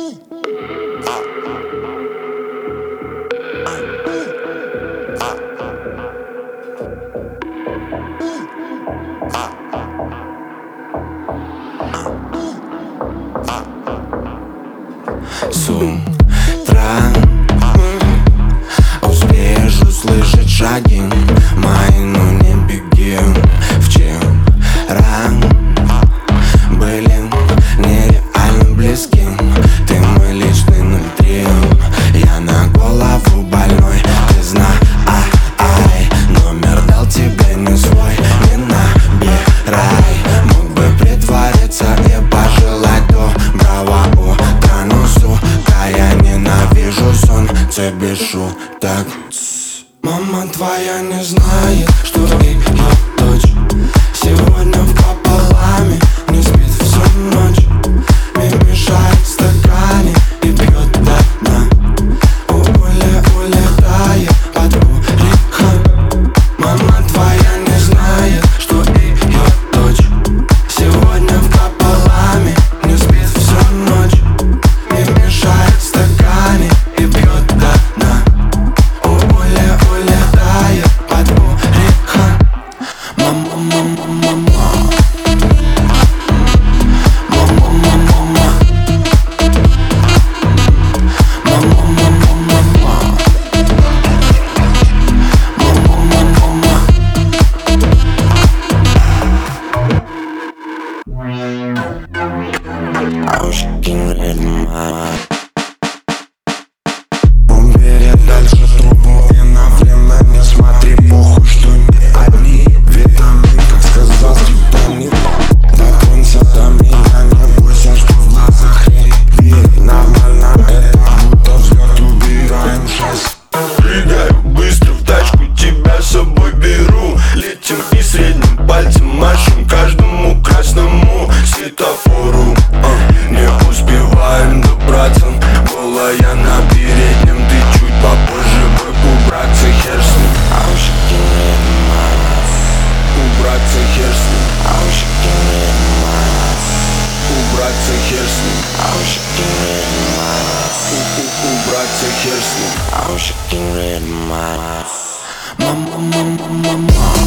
С утра успеешь услышать шаги мои, но не беги. Вчера были нереально близки. Ты мой личный 03. Я на голову больной, ты знай. Номер дал тебе не свой, не набирай. Мог бы притвориться и пожелать доброго утра, но, сука, я ненавижу сон, тебе шуток. Мама твоя не знает, что ее дочь сегодня в пополаме не спит всю ночь. Мне мешает в стакане и пьет до дна. Улетает под улихан. Мама твоя не знает, что ее дочь сегодня в пополаме не спит всю ночь. Мне мешает в стакане и пьет до дна. Улетает под улихан. Мама, мама, мама. Мама, мама, мама. Мама, мама, мама. Мама, мама, мама. I was getting rid of my. Убери дальше трубу и на время не смотри, похуй, что не одни витамин, как сказал скриптонит. Дотронься до меня, не бойся, что в глазах рябит. Нормально это, будто взлет, убираем шесть. Прыгаю быстро в тачку, тебя с собой беру. Летим и средним пальцем машем каждому красному светофору. Не успеваем добраться, голая на переднем. Ты чуть попозже бы убраться, хер с ним. Убраться, хер с ним. Убраться, хер с ним. Убраться, хер с ним. Мама, мама, мама.